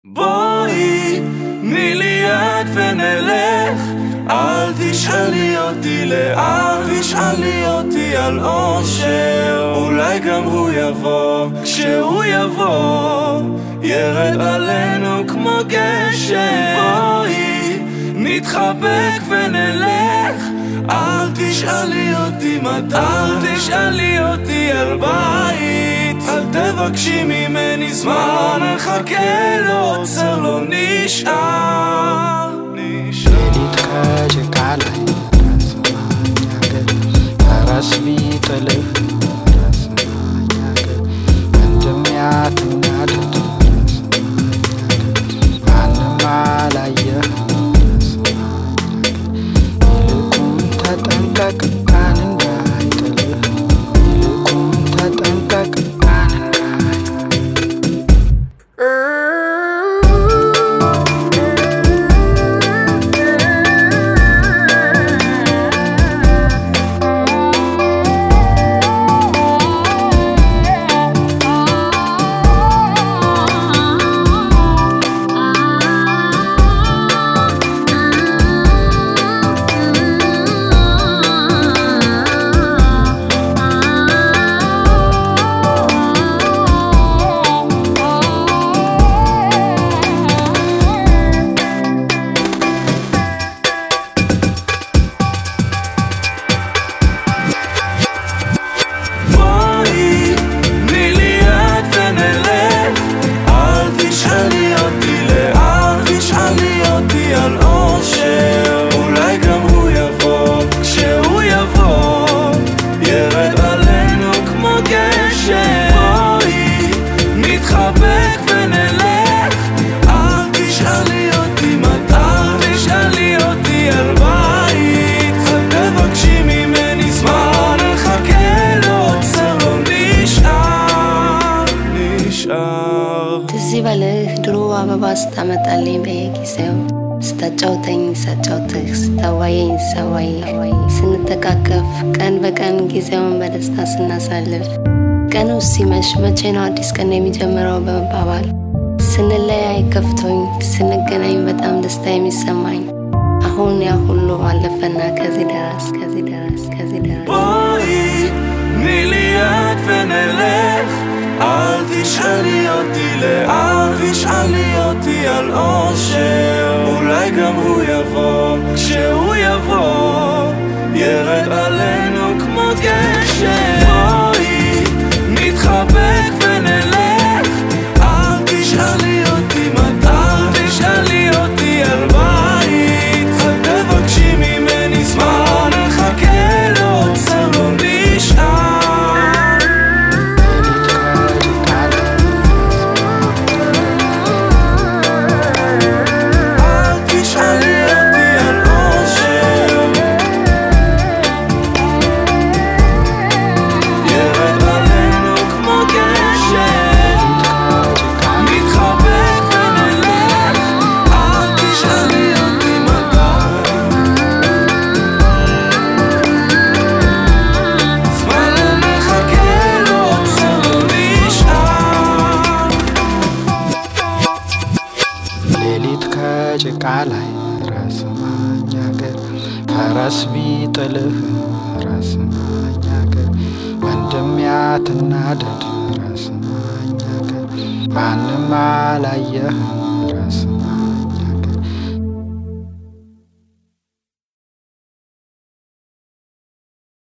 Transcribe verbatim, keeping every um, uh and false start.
בואי, תני לי יד ונלך, אל תשאלי אותי לאן, תשאלי אותי על אושר. אולי גם הוא יבוא, כשהוא יבוא ירד עלינו כמו גשם. בואי, נתחבק ונלך, אל תשאלי אותי מתי, אל תשאלי אותי על בית, אל תבקשי ממני זמן, נחכה לו, עוצר לא נשאר. ሌሊት ከጭቃ ላይ ራስ ማኛገር ፈረስ ቢጥልህ ራስ ማኛገር እንደሚያትናድድ ራስ ማኛገር ማንም አላየህ ራስ ማኛገር ይልቁን ተጠንቀቅ ቀን እንዳይጥልህ ይልቁን ተጠንቀቅ ቀን ትዝበልህ ድሮ አበባ ስታመጣልኝ በየጊዜው ስታጫውተኝ ሳጫውትህ ስታዋየኝ ሳዋይህ ስንተቃቀፍ ቀን በቀን ጊዜውን በደስታ ስናሳልፍ ቀኑ ሲመሽ መቼ ነው አዲስ ቀን የሚጀምረው በመባባል ስንለያይ ከፍቶኝ ስንገናኝ በጣም ደስታ የሚሰማኝ አሁን ያ ሁሉ አለፈና ከዚህ ደረስ ከዚህ ደረስ ከዚህ ደረስ בואי, תני לי יד ונלך, אל תשאלי אותי לאן, תשאלי אותי על אושר. אולי גם הוא יבוא, כשהוא יבוא ירד עלינו כמו גשם. בואי, נתחבק ונלך, אל תשאלי אותי מתי, אל תשאלי אותי על בית, אל תבקשי ממני זמן, נחכה לו, עוצר לא נשאר. ጭቃ ላይ ራስ ማኛገር ፈረስ ቢጥልህ ራስ ማኛገር ወንድም ያትናደድ ራስ ማኛገር ማንም አላየህ ራስ